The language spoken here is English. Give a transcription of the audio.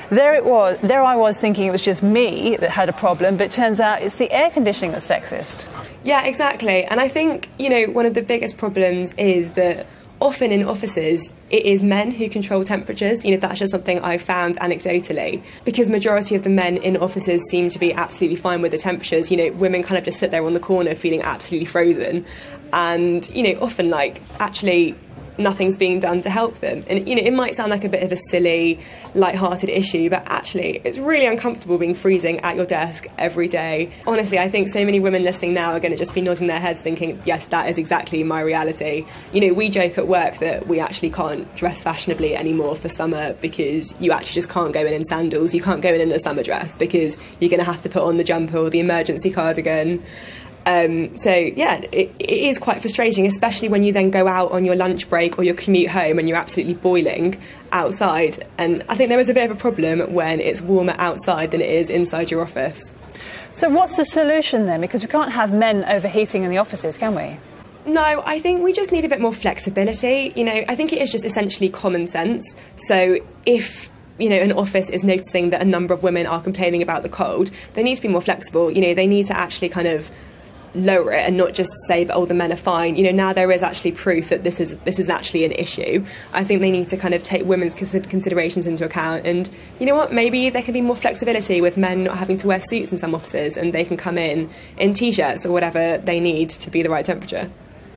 there it was. There I was thinking it was just me that had a problem, but it turns out it's the air conditioning that's sexist. Yeah, exactly. And I think, one of the biggest problems is that often in offices, it is men who control temperatures. That's just something I've found anecdotally, because majority of the men in offices seem to be absolutely fine with the temperatures. Women kind of just sit there on the corner feeling absolutely frozen. And, often, actually nothing's being done to help them. And, it might sound like a bit of a silly, light-hearted issue, but actually it's really uncomfortable being freezing at your desk every day. Honestly, I think so many women listening now are going to just be nodding their heads thinking, yes, that is exactly my reality. We joke at work that we actually can't dress fashionably anymore for summer because you actually just can't go in sandals. You can't go in a summer dress because you're going to have to put on the jumper or the emergency cardigan. It is quite frustrating, especially when you then go out on your lunch break or your commute home and you're absolutely boiling outside. And I think there is a bit of a problem when it's warmer outside than it is inside your office. So what's the solution then? Because we can't have men overheating in the offices, can we? No, I think we just need a bit more flexibility. I think it is just essentially common sense. So if an office is noticing that a number of women are complaining about the cold, they need to be more flexible. They need to actually kind of lower it and not just say, but the men are fine. Now there is actually proof that this is actually an issue. I think they need to kind of take women's considerations into account, and maybe there can be more flexibility with men not having to wear suits in some offices and they can come in t-shirts or whatever they need to be the right temperature.